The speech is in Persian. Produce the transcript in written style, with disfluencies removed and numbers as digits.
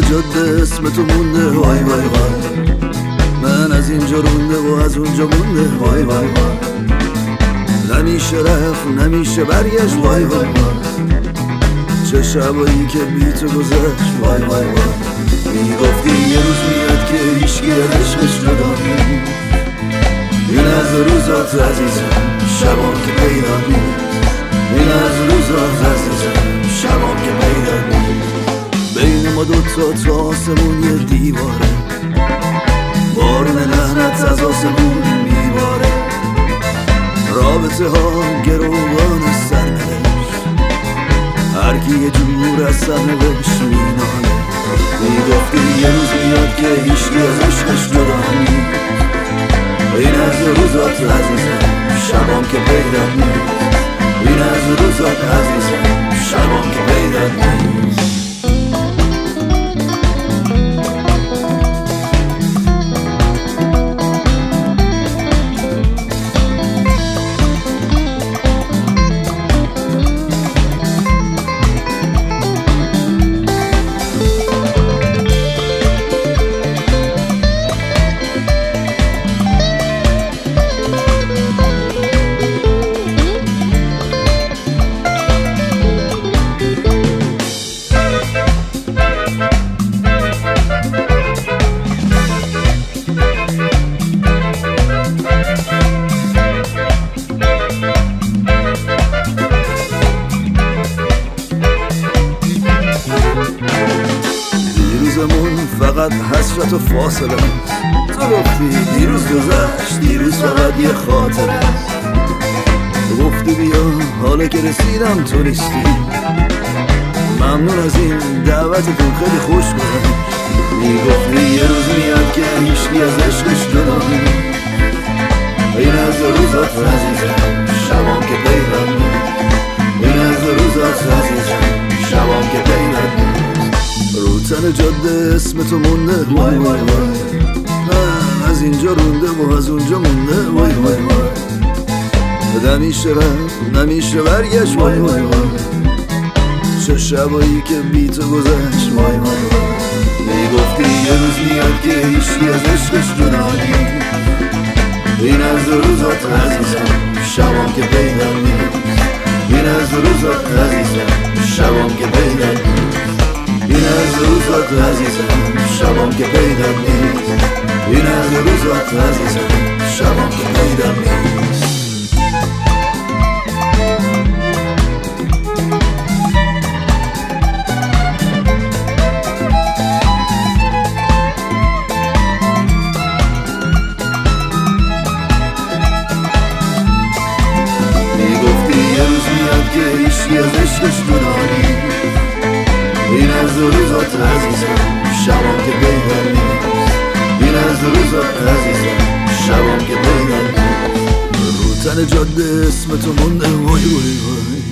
جاده اسم تو مونده وای وای وای. من از اینجا رونده و از اونجا مونده وای وای وای. نمیشه رفت نمیشه برگشت وای وای وای. چه شبایی که بی تو گذشت وای وای وای. میگفتی یه روز میاد که هیچکی از عشقش جدا نیست. این از روزات عزیزم شبام که پیدا نیست. این از روزات عزیزم شبام که پیدا نیست. بین ما دوتا تا آسمون یه دیواره، بارون لعنت از آسمون میباره. رابطه ها گروگان سرنوشت، هر کی یه جور از سرنوشت میناله. میگفتی یه روز میاد که هیچکی از عشقش جدا نیست. این از روزات عزیزم شبام که پیدا نیست. این از روزات عزیزم شبام که پیدا نیست. فقط حسرت و فاصله است. تو گفتی دیروز گذشت، دیروز فقط یه خاطره است. گفتی بیا حالا که رسیدم تو نیستی. ممنون از این دعوتتون خیلی خوش گذشت. میگفتی یه روز میاد که هیچکی از عشقش جدا نیست. این از روزات عزیزم شبام که پیدا نیست. این از روزات عزیزم شبام که پیدا نیست. رو تن جاده اسم تو مونده وای وای وای. من از اینجا رونده و از اونجا مونده وای وای وای. نمیشه رفت نمیشه برگشت وای وای وای. چه شبایی که بی تو گذشت وای وای وای. میگفتی یه روز میاد که هیچکی از عشقش جدا نیست. این از روزات عزیزم شبام که پیدا نیست. این از روزات عزیزم شبام که پیدا نیست. این از روزات عزیزم شبام که پیدا نیست. این از روزات عزیزم شبام که پیدا نیست. میگفتی یه روز میاد که هیچکی از عشقش جدا نیست. این از روزات عزیزم شبام که پیدا نیست. این از روزات عزیزم شبام که پیدا نیست. رو تن جاده اسم تو مونده وای وای وای.